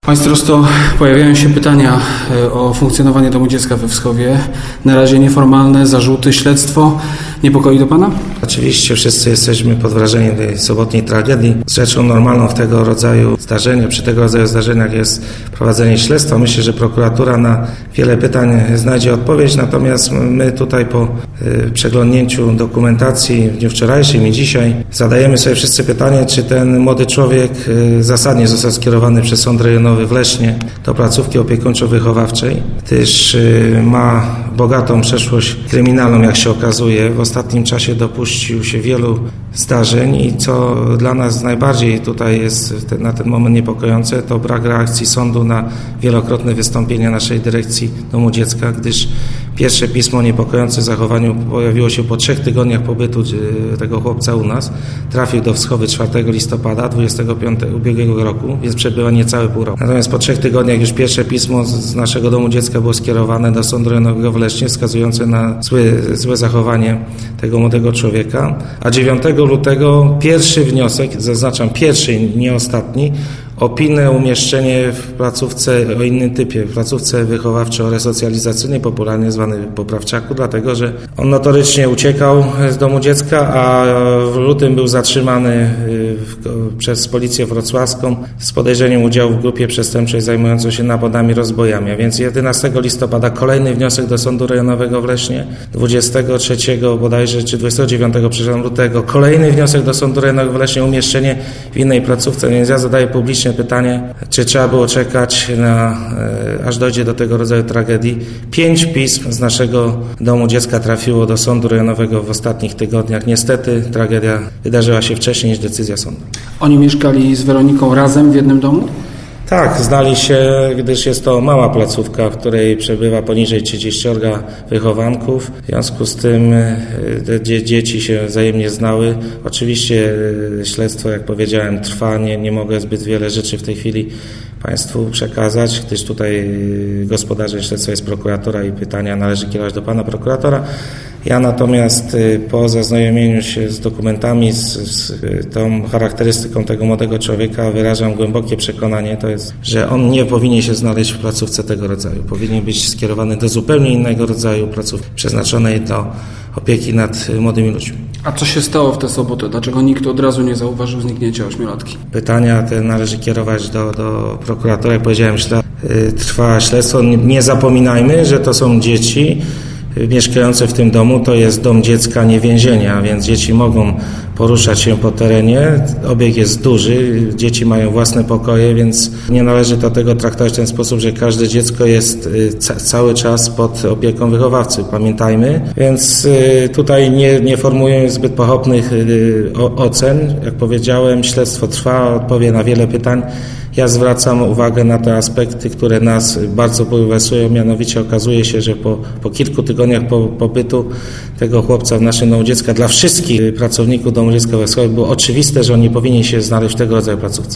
Panie starosto, pojawiają się pytania o funkcjonowanie Domu Dziecka we Wschowie. Na razie nieformalne zarzuty, śledztwo. Niepokoi to Pana? Oczywiście wszyscy jesteśmy pod wrażeniem tej sobotniej tragedii. Rzeczą normalną w tego rodzaju zdarzeniach, przy tego rodzaju zdarzeniach jest prowadzenie śledztwa. Myślę, że prokuratura na wiele pytań znajdzie odpowiedź, natomiast my tutaj po przeglądnięciu dokumentacji w dniu wczorajszym i dzisiaj zadajemy sobie wszyscy pytanie, czy ten młody człowiek zasadnie został skierowany przez Sąd Rejonowy w Lesznie do placówki opiekuńczo-wychowawczej, gdyż ma bogatą przeszłość kryminalną, jak się okazuje. W ostatnim czasie dopuścił się wielu zdarzeń i co dla nas najbardziej tutaj jest na ten moment niepokojące, to brak reakcji sądu na wielokrotne wystąpienia naszej dyrekcji Domu Dziecka, gdyż pierwsze pismo o niepokojącym zachowaniu pojawiło się po 3 tygodniach pobytu tego chłopca u nas. Trafił do Wschowy 4 listopada 25 ubiegłego roku, więc przebywa niecałe pół roku. Natomiast po 3 tygodniach już pierwsze pismo z naszego Domu Dziecka było skierowane do Sądu Rejonowego w Lesznie, wskazujące na złe zachowanie tego młodego człowieka. A 9 lutego pierwszy wniosek, zaznaczam pierwszy, nie ostatni, o pilne umieszczenie w placówce o innym typie, w placówce wychowawczo-resocjalizacyjnej, popularnie zwanej poprawczaku, dlatego że on notorycznie uciekał z Domu Dziecka, a w lutym był zatrzymany przez policję wrocławską z podejrzeniem udziału w grupie przestępczej zajmującej się napadami, rozbojami. A więc 11 listopada kolejny wniosek do Sądu Rejonowego w Lesznie, 23 bodajże, czy 29 lutego kolejny wniosek do Sądu Rejonowego w Lesznie, umieszczenie w innej placówce. Więc ja zadaję publicznie pytanie, czy trzeba było czekać aż dojdzie do tego rodzaju tragedii. 5 pism z naszego Domu Dziecka trafiło do Sądu Rejonowego w ostatnich tygodniach. Niestety tragedia wydarzyła się wcześniej niż decyzja sądu. Oni mieszkali z Weroniką razem w jednym domu? Tak, znali się, gdyż jest to mała placówka, w której przebywa poniżej 30 wychowanków. W związku z tym dzieci się wzajemnie znały. Oczywiście śledztwo, jak powiedziałem, trwa. Nie mogę zbyt wiele rzeczy w tej chwili Państwu przekazać, gdyż tutaj gospodarzem śledztwa jest prokuratura i pytania należy kierować do Pana prokuratora. Ja natomiast po zaznajomieniu się z dokumentami, z tą charakterystyką tego młodego człowieka wyrażam głębokie przekonanie, to jest, że on nie powinien się znaleźć w placówce tego rodzaju. Powinien być skierowany do zupełnie innego rodzaju placówki przeznaczonej do opieki nad młodymi ludźmi. A co się stało w tę sobotę? Dlaczego nikt od razu nie zauważył zniknięcia 8-latki? Pytania te należy kierować do prokuratora. Jak powiedziałem, trwa śledztwo. Nie zapominajmy, że to są dzieci mieszkające w tym domu. To jest dom dziecka, nie więzienia, więc dzieci mogą poruszać się po terenie. Obiekt jest duży, dzieci mają własne pokoje, więc nie należy do tego traktować w ten sposób, że każde dziecko jest cały czas pod opieką wychowawcy. Pamiętajmy. Więc tutaj nie formułuję zbyt pochopnych ocen. Jak powiedziałem, śledztwo trwa, odpowie na wiele pytań. Ja zwracam uwagę na te aspekty, które nas bardzo bulwersują. Mianowicie okazuje się, że po kilku tygodniach pobytu tego chłopca w naszym Domu Dziecka dla wszystkich pracowników Domu Dziecka we Wschowie było oczywiste, że on nie powinien się znaleźć w tego rodzaju placówce.